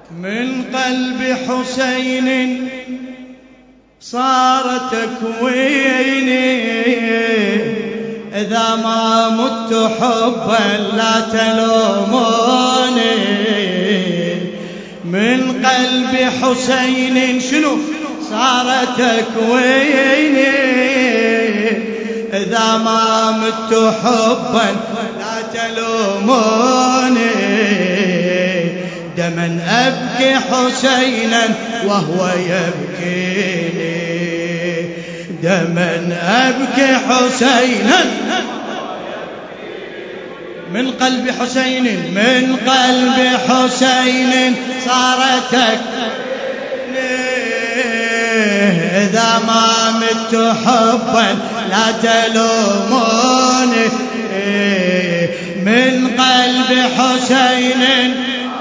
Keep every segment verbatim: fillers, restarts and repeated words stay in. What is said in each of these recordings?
من قلب حسين صار تكويني، إذا ما مت حبا لا تلوموني. من قلب حسين شنو صار تكويني، إذا ما مت حبا لا تلوموني. دما أبكي حسينا وهو يبكيني، دما أبكي حسينا من قلب حسين، من قلب حسين صارتك إذا ما مت حبا لا تلوموني. من قلب حسين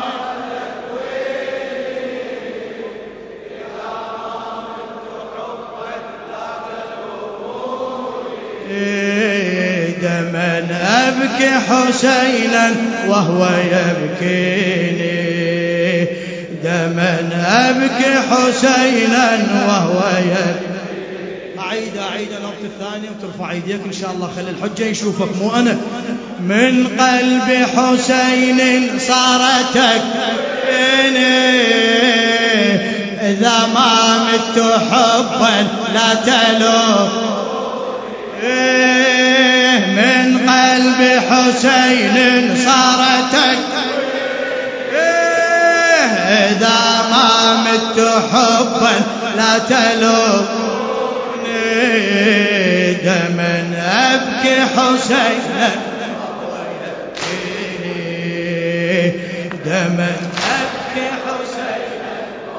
دما أبكي حسينا وهو يبكيني، دما أبكي حسينا وهو يبكيني. أعيد أعيد النقطة الثانية وترفع أيديك إن شاء الله، خلي الحجة يشوفك مو أنا. من قلب حسين صارت تكفيني، إذا ما مت حبا لا تلوم. من قلب حسين صارت إذا ما مت حبا لا تلومني. دما أبكي حسينا دما أبكي حسينا.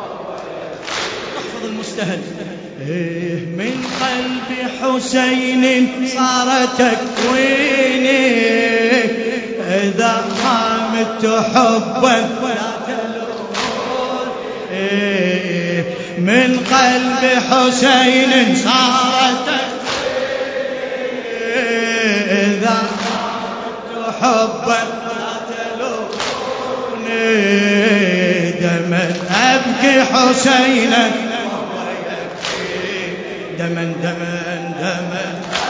احفظ المستهل. من قلب حسين صار تكويني، إذا ما مت حبا لا تلوموني. من قلب حسين صار تكويني، إذا ما مت حبا لا تلوموني. دما أبكي حسينا دما دما دما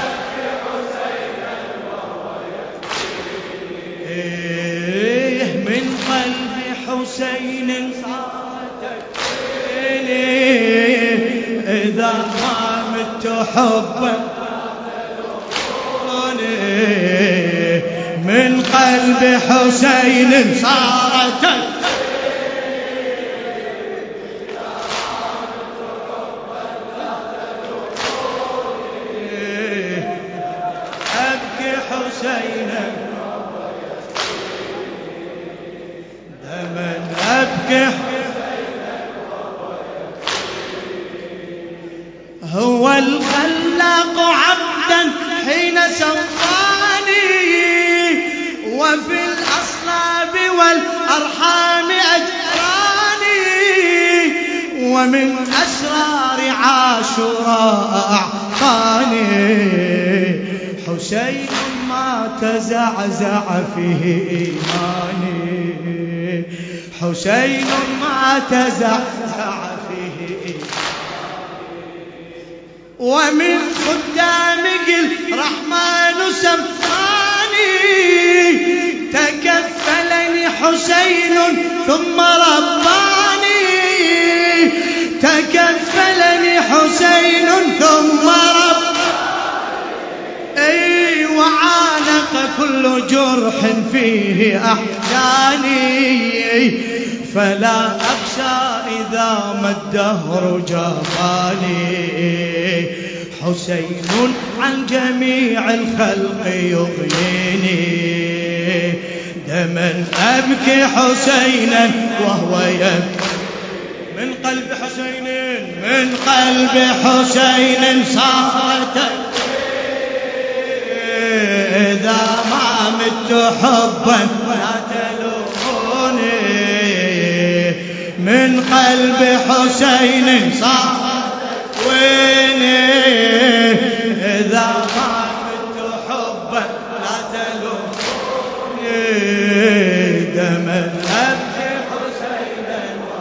إيه من قلب حسين صارت إذا ما مت حبا. من قلب حسين صارت حسينا دما أبكي. هو الخلاق عبدا حين سواني، وفي الأصلاب والأرحام أجراني، ومن أسرار عاشوراء أعطاني. حسين ما تزعزع فيه إيماني، حسين ما تزعزع فيه إيماني. ومن خدامك الرحمن سماني، تكفلني حسين ثم رباني، تكفلني حسين ثم رباني. أي وعانق كل جرح فيه أحزاني، فلا أخشى إذا ما الدهر جفاني. حسين عن جميع الخلق يغنيني، دما أبكي حسينا وهو يبكي. من قلب حسين من قلب حسين صارت إذا ما مت حبا لا تلوموني. من قلب حسين صارت ويني، إذا ما مت حبا لا تلوموني. دما أبكي حسينا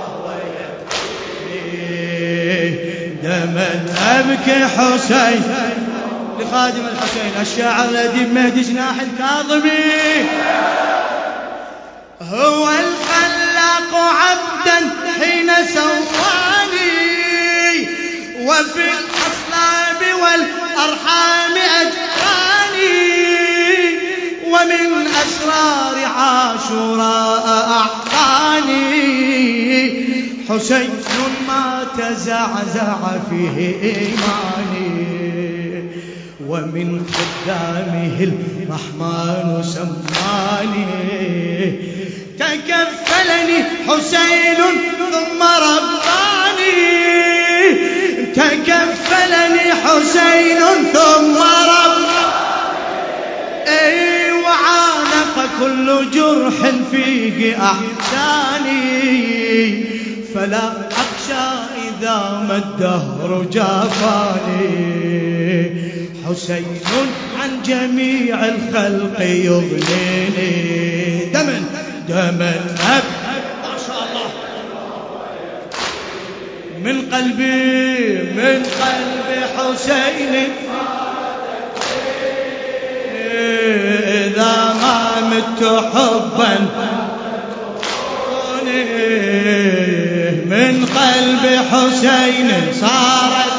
دمن أبكي حسين لخادم الحسين الشاعر الأديب مهدي جناح الكاظمي. هو الخلاق عبدا حين سواني وفي الأصلاب والأرحام أجراني ومن أسرار عاشوراء أعطاني حسين ما تزعزع فيه إيماني ومن خدامه الرحمن سماني. تكفلني حسين ثم رباني تكفلني حسين ثم رباني اي وعانق كل جرح فيه احزاني فلا اخشى اذا ما الدهر جافاني. حسين عن جميع الخلق يغنيني دمن دمن أب ما شاء الله من قلبي من قلبي حسين إذا ما مت حبا من قلبي حسين صارت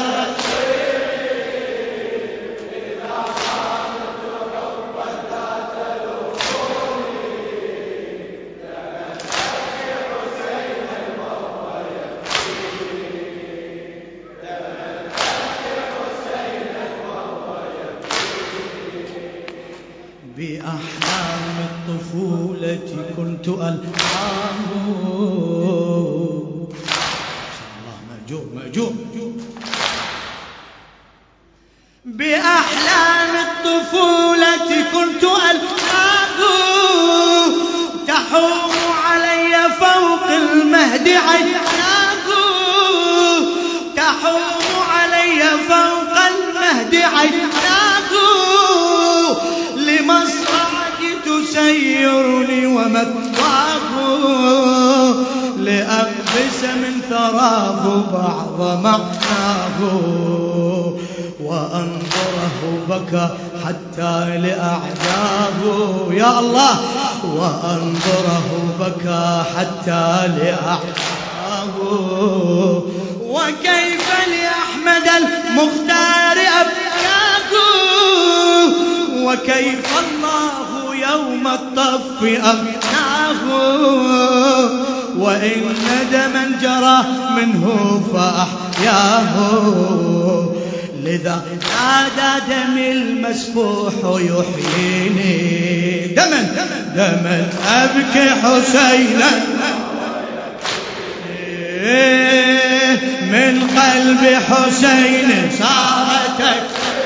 بأحلام الطفولة كنت ألقاه. الله مأجور مأجور. بأحلام الطفولة كنت ألقاه تحوم علي فوق المهد عيناه تحوم علي فوق المهد عيناه لمصرعك تسيرني ومثواه لأقبس من ثراه بعض معناه وأنظره بكى حتى لأعداه يا الله وأنظره بكى حتى لأعداه. وكيف لأحمد المختار أبكاه وكيف الله يوم الطف أغناه وإن دما جرى منه فأحياه لذا نادى دمي المسفوح يحييني دما دما أبكي حسينا من قلب حسين صارتك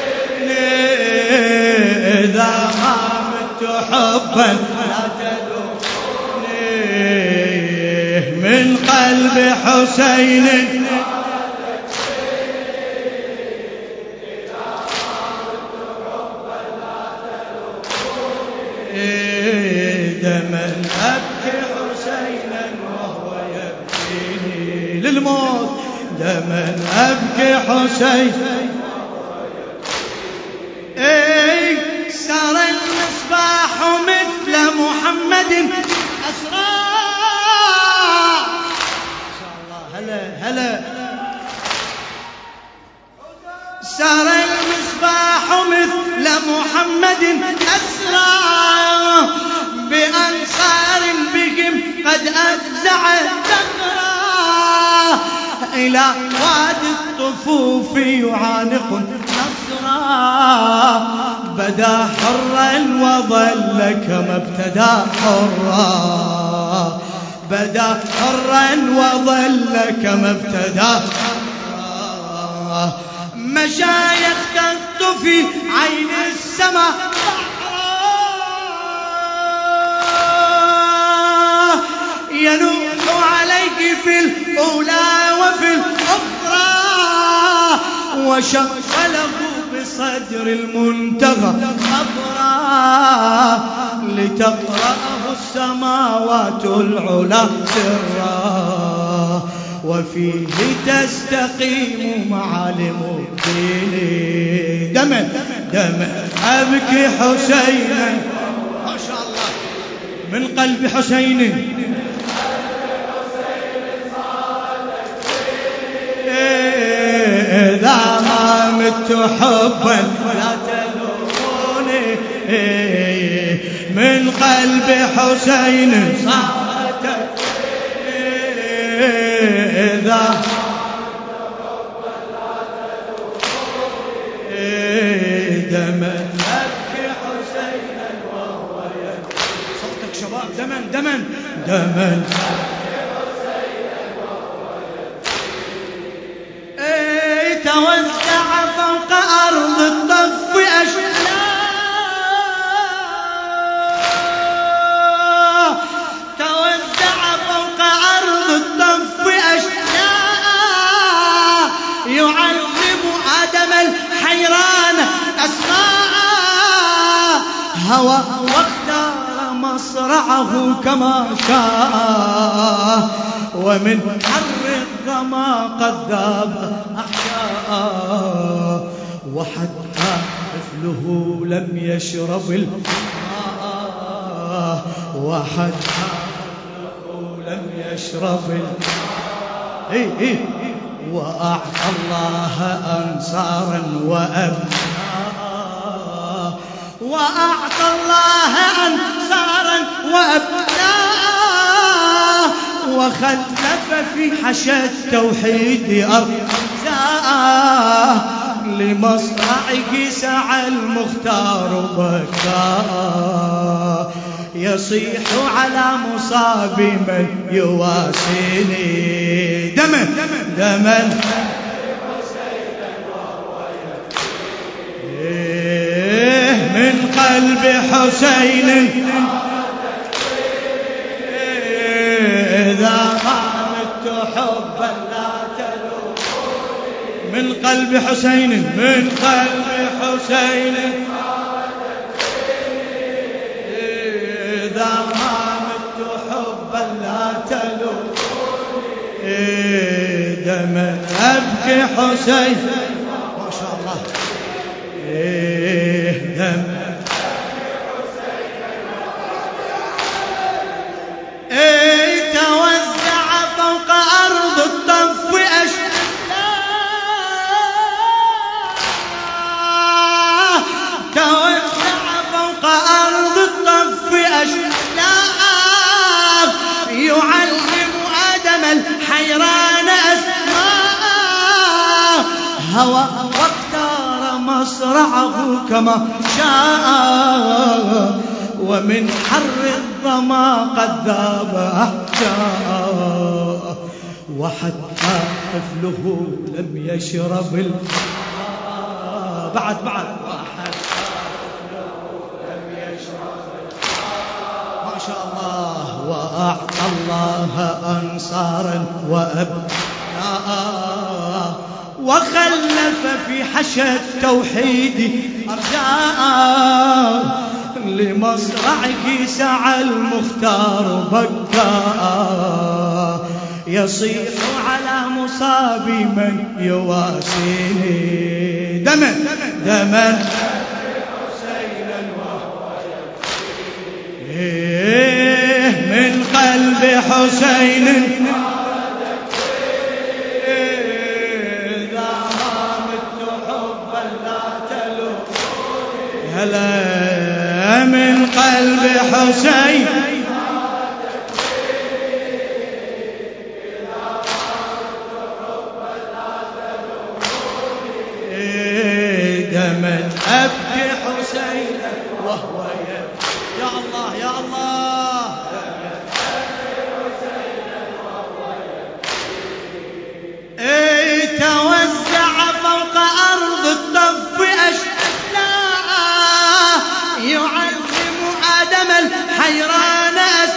إذا ما مت حبا لا تدوني من قلب حسين دما أبكي حسينا وهو يبكيني للموت دما أبكي حسين. اي سار المصباح مثل محمد أسرى ما شاء الله هلا هلا سار المصباح مثل محمد أسرى بأنصار بهم قد أفزع الدهر إلى وادي الطفوف يعانق نصرا بدا حرا وظل كما ابتدى حرا بدا حرا وظل كما ابتدى حرا مشى يختط في عين السماء ينوح عليك في الأولى وفي الأخرى وشق له بصدر المنتهى خبرا لتقرأه السماوات العلى سرا وفيه تستقيم معالم الدين. دما دما أبكي حسينا ما شاء الله من قلب حسين إذا ما مت حبا لا تلوموني من قلب حسين صارت إذا دما أبكي حسينا وهو يبكي. صوتك شباب دما دما دما توزع فوق أرض الطف أشلاء توزع فوق أرض الطف أشلاء يعلم آدم الحيران أسماء هوى واختار مصرعه كما شاء ومن حر الظما قد ذاب أحياء وحتى طفله لم يشرب الماء وحتى طفله لم يشرب الماء وأعطى الله أنصارا وأبناء وأعطى الله أنصارا وأبناء وخلف في حشا التوحيد أرجاء لمصرعه سعى المختار بكاء يصيح على مصاب من يواسيني دما دما من قلب حسين إذا ما مت حبا لا تلوموني من قلب حسين من قلب حسين إذا ما مت حبا لا تلوموني دما أبكي حسين ما شاء الله دما توزع فوق أرض الطف أشلاء توزع فوق أرض الطف أشلاء يعلم آدم الحيران أسماء هوى واختار مصرعه كما شاء ومن حر الظما قد ذاب أحجاء وحتى طفله لم يشرب الماء بعد بعد وحتى طفله لم يشرب الماء ما شاء الله وأعطى الله أنصارا وأبناء وخلف في حشا التوحيد أرجاء لمصرعه سعى المختار بكاء يصيح على مصاب من يواسيه دما دما من قلب حسين إذا ما مت حبا لا تلوموني هلا من قلب حسين دما أبكي حسين وهو يبكي يا الله يا الله توزع فوق أرض الطف أشلاء يعلم آدم الحيران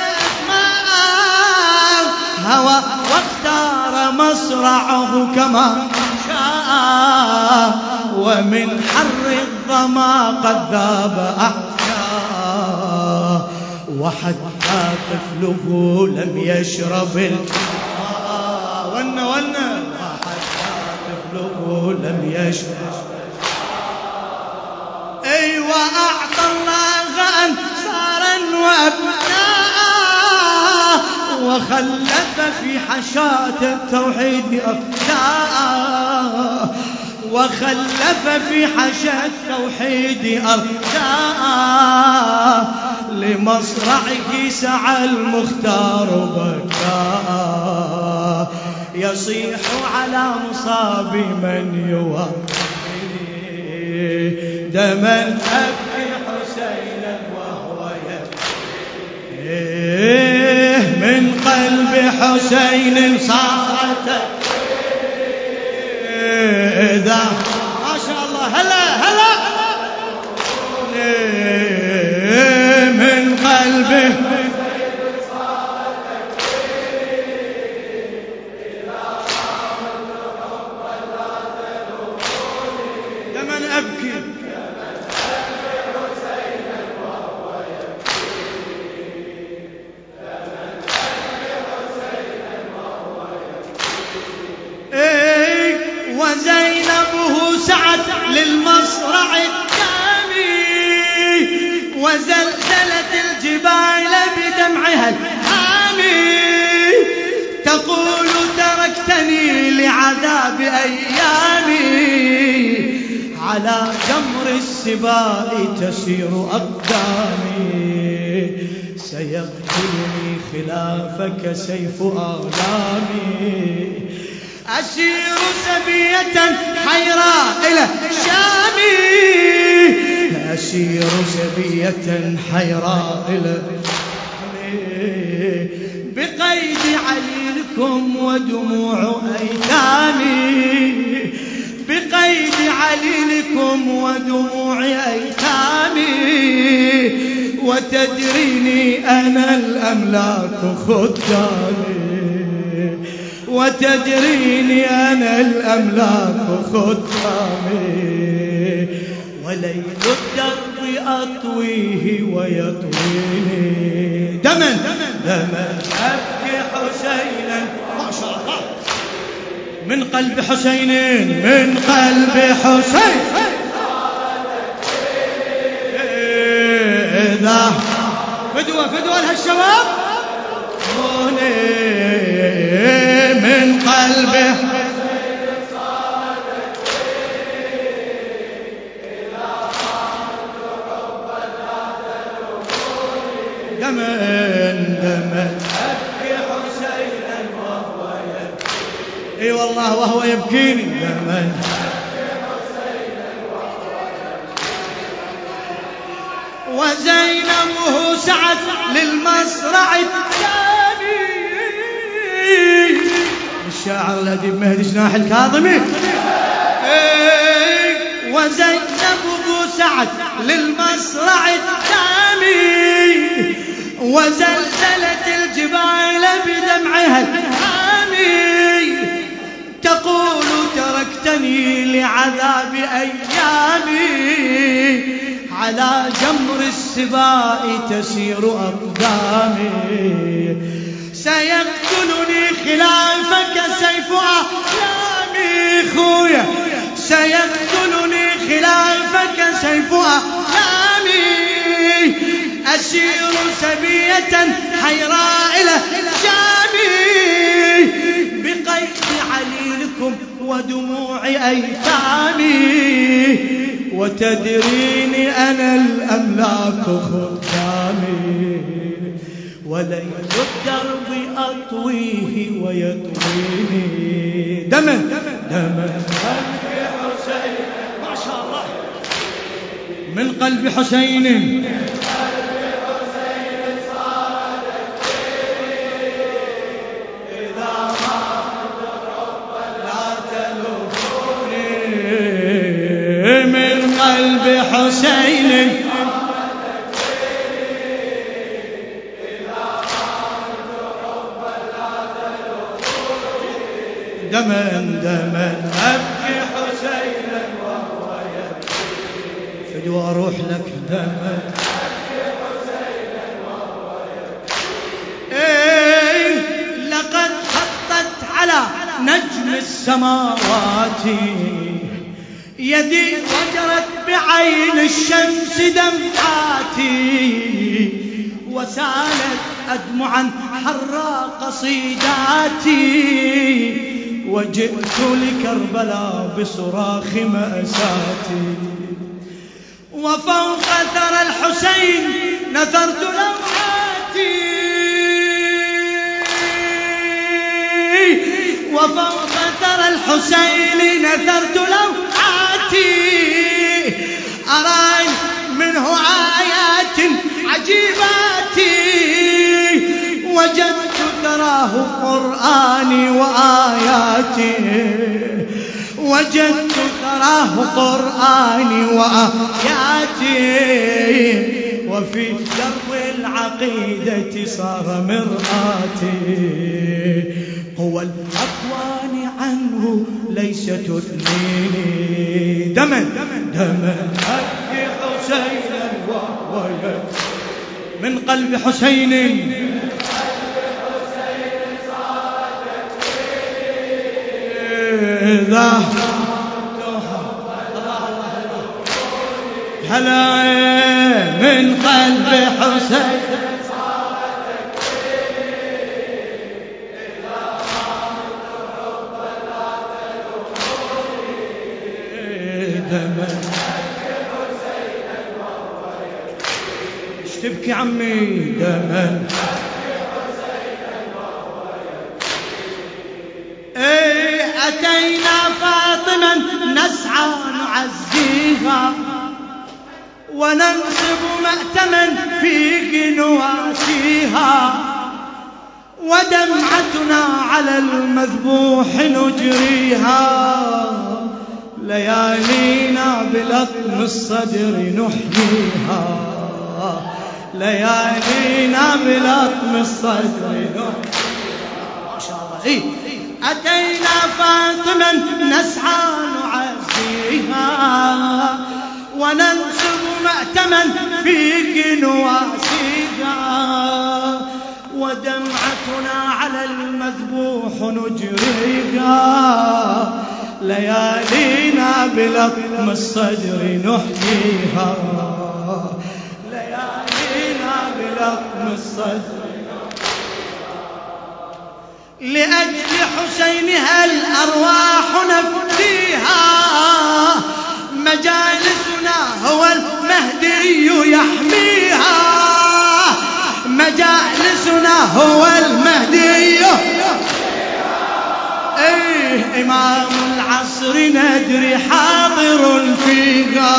أسماء هوى واختار مصرعه كما شاء ومن حر الظما قد ذاب أحياء وحتى طفله لم يشرب الماء ولنا ولنا وحتى طفله لم يشبع. أيوة أعطى الله أنصارا وأبناء وخلف في حشاة التوحيد أرجاء وخلف في حشاة التوحيد أرجاء لمصرعه سعى المختار بكاء يصيح على مصاب من يوفي دما أبكي حسينا وهو يبكي من قلب حسين صارت إذا ما شاء الله هلا هلا من قلبه لمن أبكي وزينبه سعت للمصرع الثاني وزلزلت الجبال بدمعها الحامي تقول تركتني لعذاب أيامي على جمر السباء تسير أقدامي سيقتلني خلافك سيف آلامي أسير سبية حيراء إلى الشام أسير سبية حيراء إلى بقيد عليلكم ودموع أيتامي بقيد عليلكم ودموع أيتامي وتدريني أنا الأملاك خدامي وتدريني أنا الأملاك خدامي وليل الدرب أطويه ويطويني دما دما أبكي حسينا ما شاء الله من قلب حسين من قلب حسين إذا فدوة فدوة لهالشباب من قلبه دمن دمن أبكي حسينا وهو يبكي اي والله وهو يبكيني دمن وزينبه سعت للمصرع الثاني الشاعر الأديب مهدي جناح الكاظمي وزينبه سعت للمصرع الثاني وزلزلت الجبال بدمعها الحامي تقول تركتني لعذاب أيامي على جمر السباء تسير أقدامي سيقتلني خلافك سيف أحلامي خويا سيقتلني خلافك سيف أحلامي أسير سبية حيراء إلى الشام بقيد عليلكم ودموع أيتامي وتدريني أنا الأملاك خدامي وليل الدرب أطويه ويطويني دما دما قلب حسين ما شاء الله من قلب حسين قلب حسين دما دما أبكي حسينا وهو يبكي فدوى أروح لك دما أبكي حسينا وهو يبكي إيه لقد حطت على نجم السماوات، يدي وجرت بعين الشمس دمعاتي، وسالت أدمعا حرى قصيداتي، وجئت لكربلاء بصراخ مأساتي، وفوق ثرى الحسين نثرت لوعاتي، وفوق ثرى الحسين نثرت لوعاتي، أرى منه آيات عجيبات، وجدت ثراه قرآني وآياتي، وجدت ثراه قرآني وآياتي، وفي درب العقيدة صار مرآتي، قوى الأكوان عنه ليس تثنيني، دما دما أبكي حسينا وهو من قلب حسين، إذا هلا من قلب حسين ايش تبكي عمي دما، ايه اتينا فاطمة نسعى نعزيها، وننصب مأتما في نواسيها، ودمعتنا على المذبوح نجريها، ليالينا بلطم الصدر نحييها، ليالينا بلطم الصدر نحييها، ما شاء الله. إيه؟ أتينا فاطمة نسعى نعزيها، وننصب مأتما في نواسيها، ودمعتنا على المذبوح نجريها، ليالينا بلطم الصدر نحييها، ليالينا بلطم الصدر، لأجل حسينها الأرواح نفديها، مجالسنا هو المهدي يحميها، مجالسنا هو المهدي ايه، إمام العصر ندري حاضر فيها،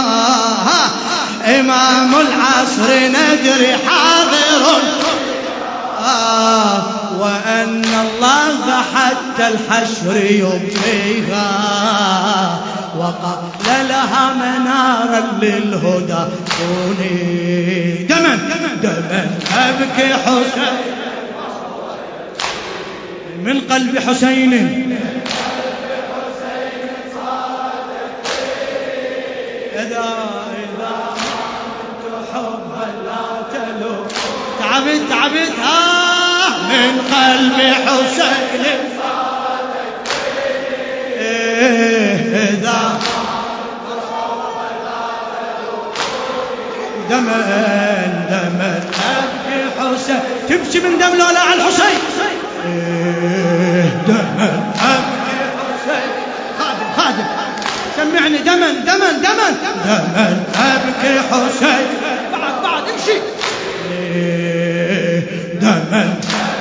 إمام العصر ندري حاضر، آه وأن الله حتى الحشر يبقيها، وقال لها منارا للهدى كوني، دما دما أبكي حسين من قلب حسين، إذا إذا كنت حبا لا تلو، تعبت تعبت ها من قلب حسين، إذا دما دما أبكي حسين، تمشي من دم لولا على الحسين، دما أبكي حسين، خادم خادم سمعني، دما دما دما دما أبكي حسين، بعد بعد امشي، دما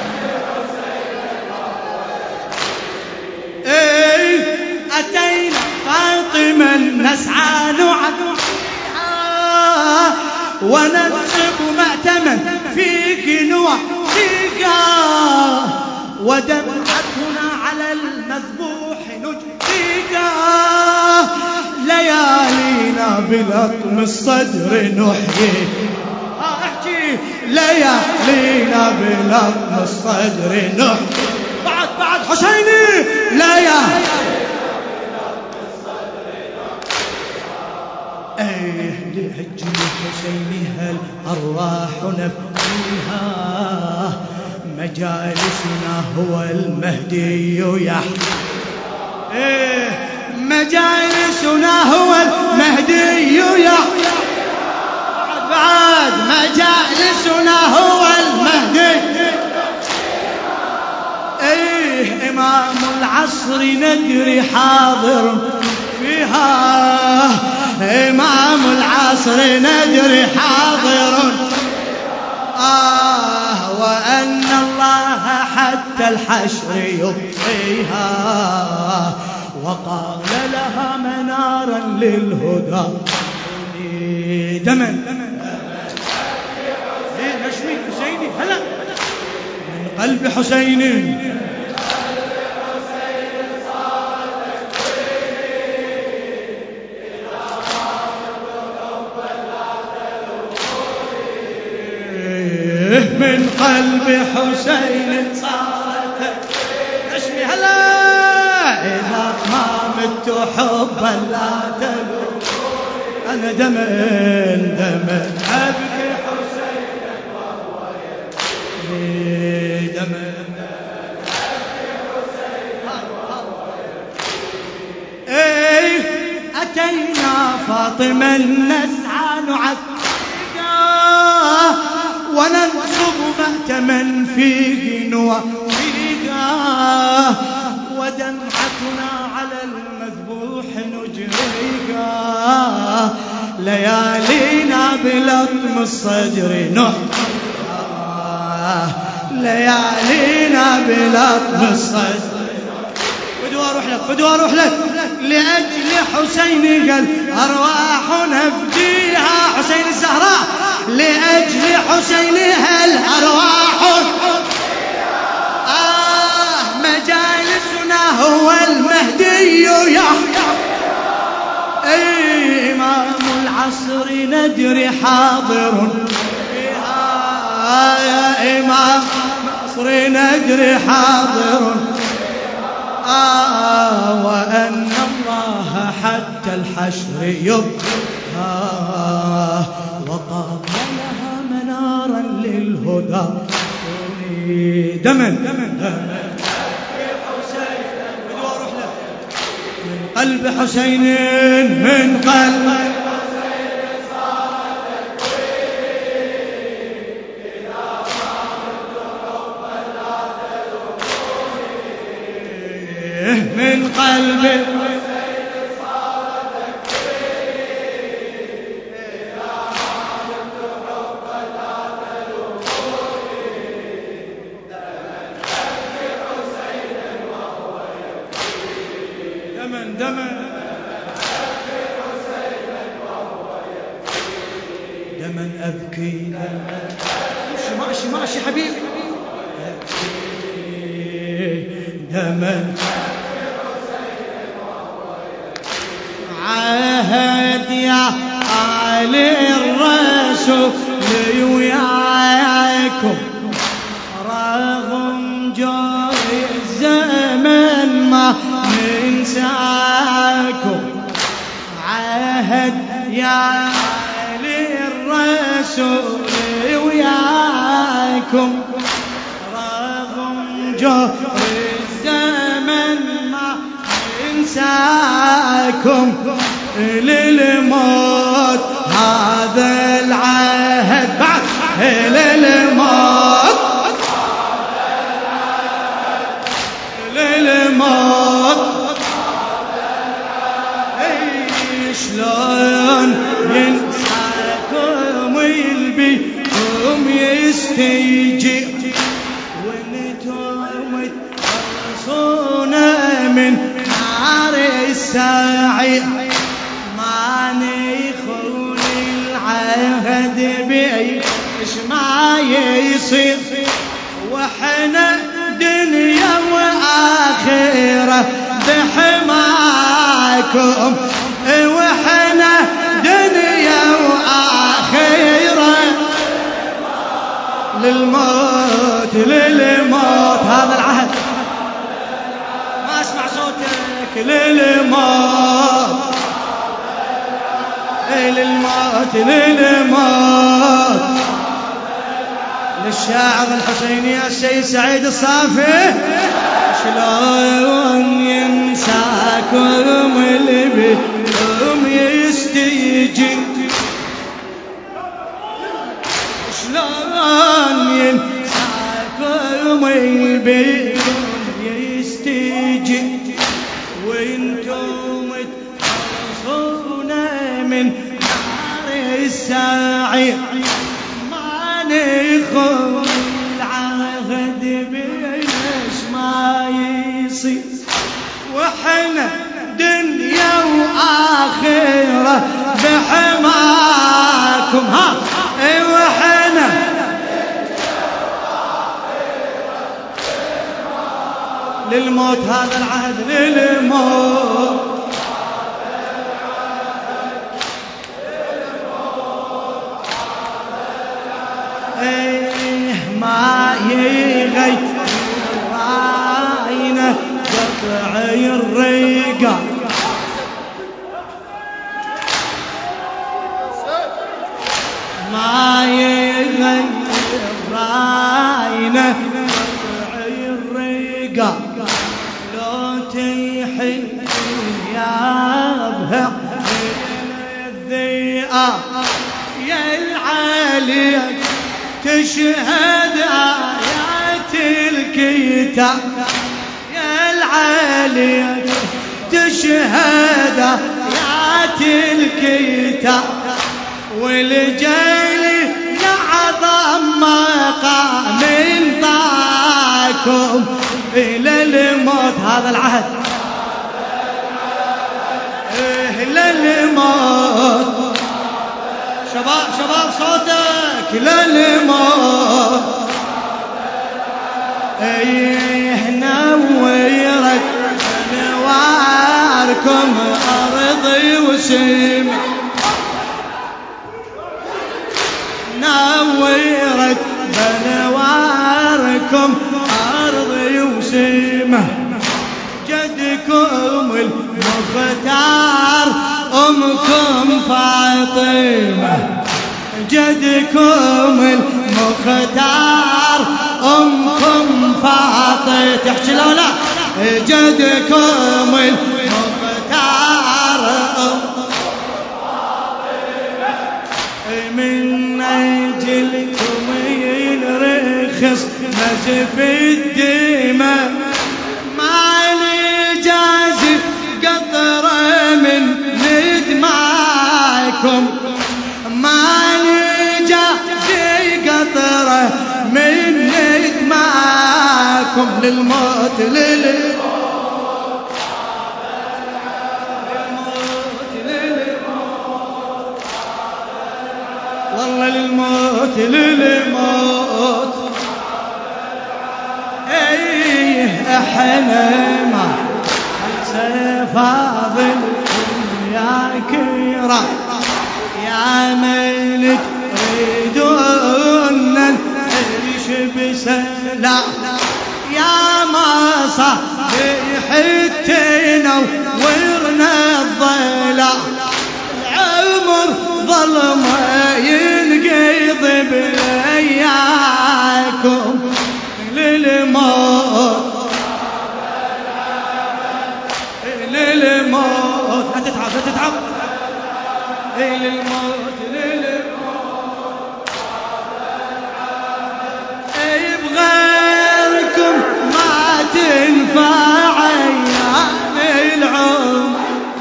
ايه أتينا فاطمة نسعى نعزيها، وننصب مأتما في نواسيها، ودمعتنا على المذبوح نجزيها، ليالينا بلطم الصدر نحيي، احكي ليالينا بلطم الصدر نحيي، بعد بعد حسيني ليالينا بلطم الصدر نحيي، ايه لأجل حسينها الأرواح نفديها، مجالسنا هو المهدي يحيى. إيه مجالسنا هو المهدي يحيى. بعد بعد مجالسنا هو المهدي. إيه إمام العصر ندري حاضر فيها. إمام العصر ندري حاضر. آه وأن الله حتى الحشر يبقيها. وقال لها منارا للهدى دما. إيه نشمي حسيني هلا من قلب حسين. من قلب حسين صارت نشمي هلا. إذا ما مت حبا لا تلوم. أنا دمن دمن أبكي حسين وهو يبكي. دمن أبكي حسين وهو يبكي. إيه أتينا فاطمة نسعى نعكها وننصب مأتما فيه نوفيها. ودمعتنا على المذبوح نجريها. ليالينا بلطم الصدر نحيها. ليالينا بلطم الصدر. فدوى اروح لك فدوى اروح لك. لأجل حسين قال أرواح نفديها. حسين الزهراء لأجل حسينها الأرواح. آه مجالسنا هو المهدي يحيى. إيه إمام العصر ندري حاضر فيها. يا إمام العصر ندري حاضر. آه وأن الله حتى الحشر يبقى. وقال لها منارا للهدى دمن دمن من قلب حسين. من قلب من قلب دمن دمن دمن أبكي. ماشي ماشي ماشي حبيبي. دمن عهد يا آل الرسول وياكم. رغم جاري الزمن ما ننساكم. عهد يا آل الرسول وياكم. رغم جاري الزمن ما ننساكم. للموت هذا العهد بعد. للموت للموت. شلون ينساكم يلبيكم يستيجي. وانتم تخلصون من نار السعي. ما نخون العهد بإيش ما يصير. وحنا دنيا وآخرة بحماكم. وحنا دنيا وآخرة للموت للموت. هذا العهد ما اسمع صوتك. للموت للموت للموت للشاعر الحسيني السيد سعيد الصافي. شلون ينساكم اللي بكم يستيجي، شلون ينساكم اللي بكم يستيجي، وانتم تخلصون من نار السعير، ما نخون العهد بيش ما يصير، وحنا دنيا وآخرة بحماكم. ها وحنا للموت هذا العهد، للموت ايه ما يغير راينا قطع الرقا، ما يغير راينا قطع الرقا، لو تحل يا بها الذئاب يا العالي تشهد آيات الكتاب، يا العالي تشهد آيات الكتاب، والجيل لعظم مقام ضاكم إلى الموت هذا العهد، إلى الموت. شباب شباب صوتك للموت، ايه نورت انواركم ارضي وسماء، نورت بانواركم ارضي وسماء، جدكم المختار أمكم فاطمة، جدكم المختار أمكم فاطمة، تحكي لو لا جدكم المختار أمكم فاطمة، من أجلكم ينرخص نزف الدماء، ما نجازف قطرة من ندمعكم، ما نجازف قطرة من ندمعكم، للموت للموت للموت والله للموت للموت. ايه احنا ما فاضلكم يا كرام، يا من تريدون نعيش بسلام، يا ما صبحتنا ورنا الظلام، العمر ظلمه ينقض بأياكم للموت للموت. لا تتعب لا تتعب، اي للموت للموت، اي بغيركم ما تنفع ايام العمر،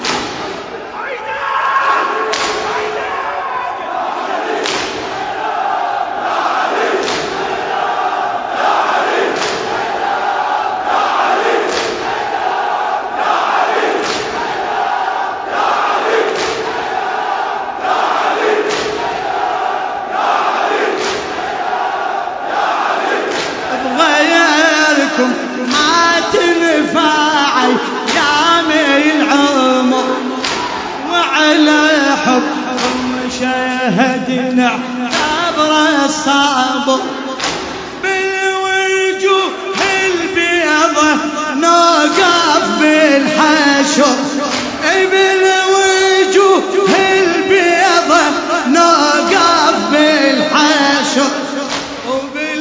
ما تنفع ايام العمر، وعلى حبكم شاهدنا عبر الصبر، بالوجوه البيضة نوقف بالحشر، بالوجوه البيضة نوقف بالحشر، وبال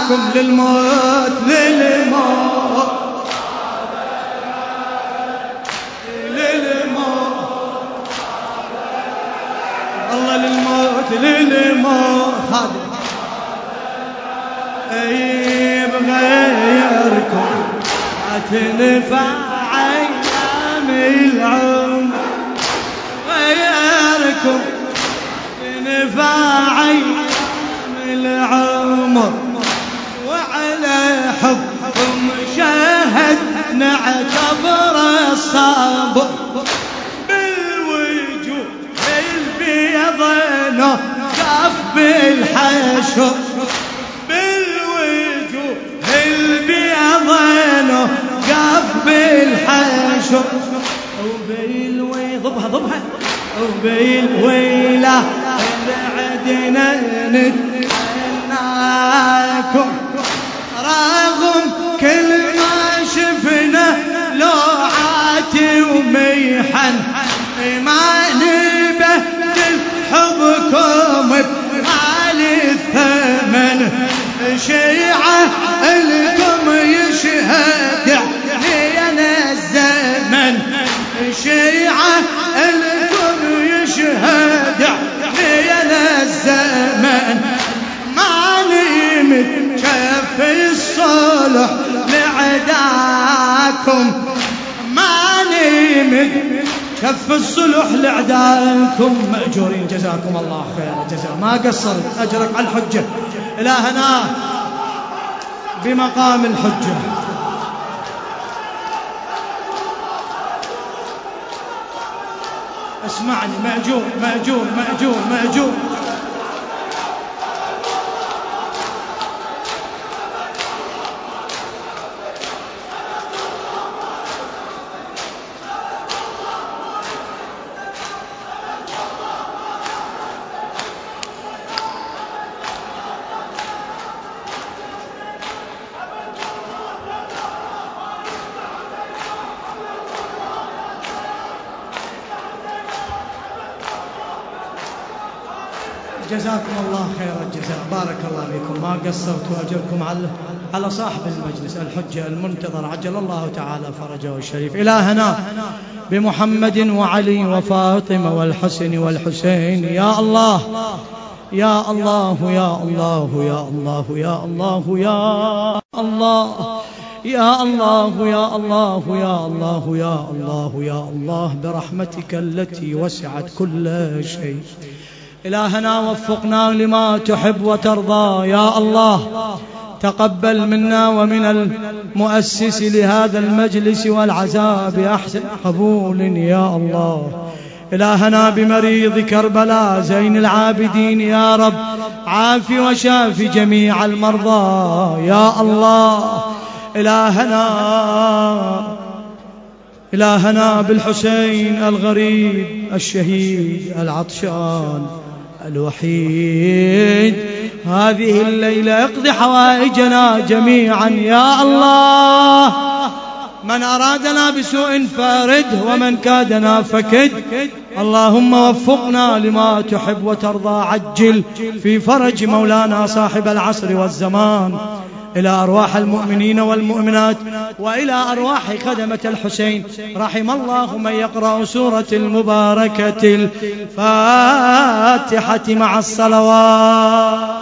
معاكم للموت للموت للموت الله للموت للموت خادم اي بغيركم تنفع ايام العمر غيركم تنفع ايام العمر وعلى حبكم شاهدنا اعتبر الصبر بالوجوه البيض نقف بالحشر بالوجوه البيض نقف بالحشر وبالوي ضبها ضبها وبالويلة بعدنا نتمناكم رغم كل ما شفنا لوعات وميحن ما نبدل حبكم بمال الثمن شيعة لكم يشهد علينا الزمن شيعة لكم يشهد علينا الزمن ما نمت شف الصلح لعداكم ما نمت شف الصلح لعداكم مأجورين جزاكم الله خير جزاء ما قصرت أجرك على الحجة إلهنا بمقام الحجة اسمعني مأجور مأجور مأجور مأجور جزاكم الله خير الجزاء بارك الله فيكم ما قصرتوا أجركم على على صاحب المجلس الحجة المنتظر عجل الله تعالى فرجه الشريف إلهنا بمحمد وعلي وفاطمة والحسن والحسين يا الله يا الله يا الله يا الله يا الله يا الله يا الله يا الله يا الله يا الله يا الله برحمتك التي وسعت كل شيء إلهنا وفقنا لما تحب وترضى يا الله تقبل منا ومن المؤسس لهذا المجلس والعزاء بأحسن قبول يا الله إلهنا بمريض كربلاء زين العابدين يا رب عافي وشافي جميع المرضى يا الله إلهنا إلهنا بالحسين الغريب الشهيد العطشان الوحيد هذه الليلة اقضي حوائجنا جميعا يا الله من أرادنا بسوء فارده ومن كادنا فكد اللهم وفقنا لما تحب وترضى عجل في فرج مولانا صاحب العصر والزمان إلى أرواح المؤمنين والمؤمنات وإلى أرواح خدمة الحسين رحم الله من يقرأ سورة المباركة الفاتحة مع الصلوات.